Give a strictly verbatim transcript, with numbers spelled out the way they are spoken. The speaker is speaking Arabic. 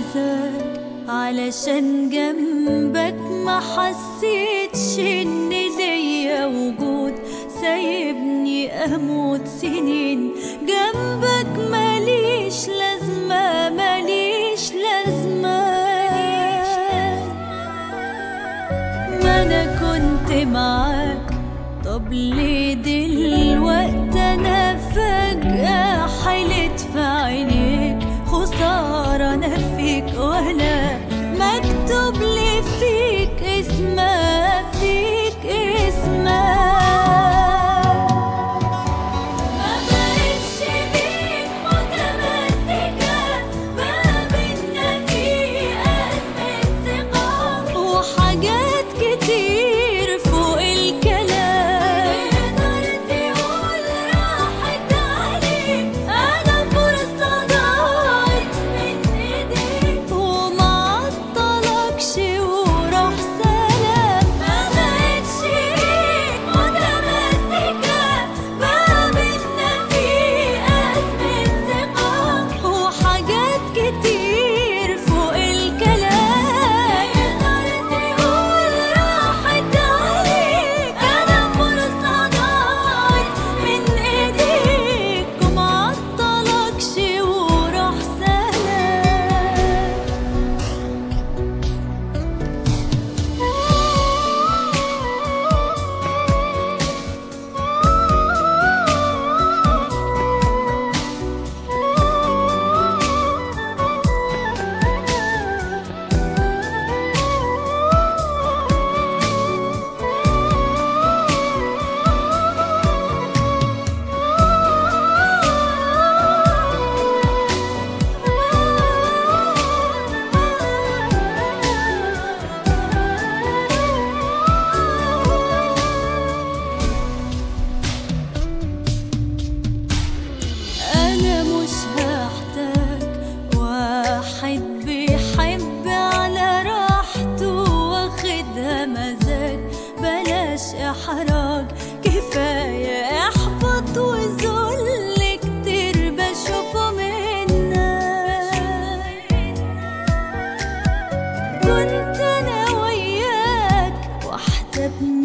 مزاج، علشان جنبك ما حسيتش ان ليا وجود. سايبني اموت سنين جنبك، ماليش لازمة ماليش لازمة. ما انا كنت معاك، طب ليه دلوقتي انا فجأة حلت في عينيك؟ خسارة انا فيك ولا مكتوب لي فيك اسمك فيك اسمك. إحراج كفاية إحباط وذل كتير بشوفه منك. كنت أنا وياك واحدة